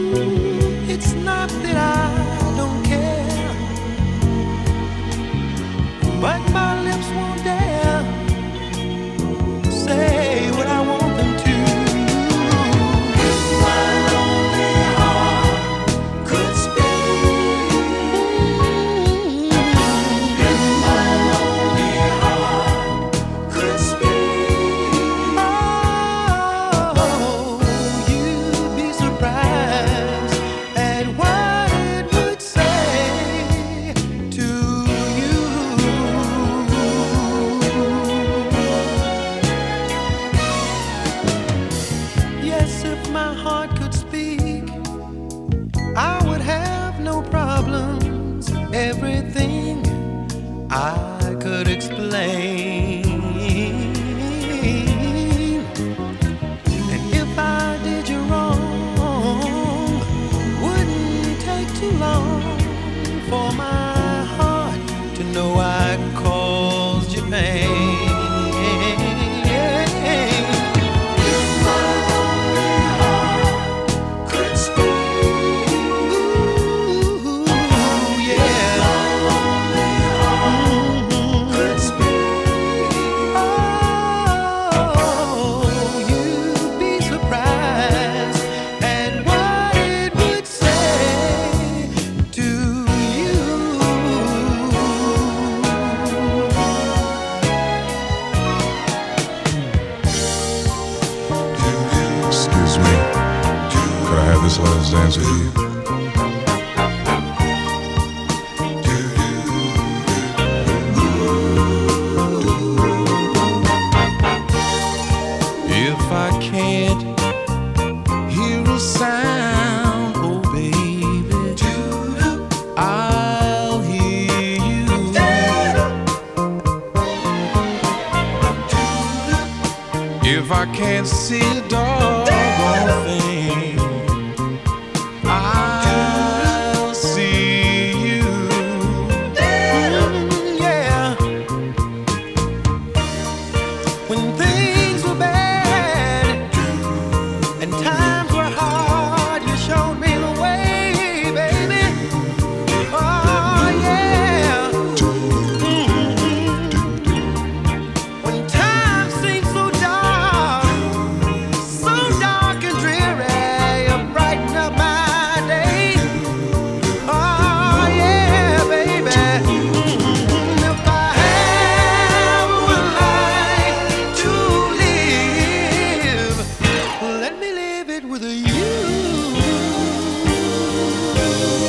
It's not that I don't care, but my lips won't dare say what I want them to. If my lonely heart could speak, if my lonely heart could speak, oh, you'd be surprised at what it would say to you. Yes, if my heart could speak, I would have no problems. Everything I could explain. And if I did you wrong, wouldn't take too long for my heart to know I caused you pain. If my lonely heart could speak, ooh, yeah. If my lonely heart could speak, oh, you'd be surprised at what it would say to you. Excuse me, could I have this last dance with you? If I can't hear a sound, oh baby, I'll hear you. If I can't see a doggone thing, I'll see you. Yeah. When things were bad and times were hard, you showed me the way, baby. Oh, yeah. When times seem so dark and dreary, you brighten up my day. Oh, yeah, baby. If I have one life to live, let me live it with you.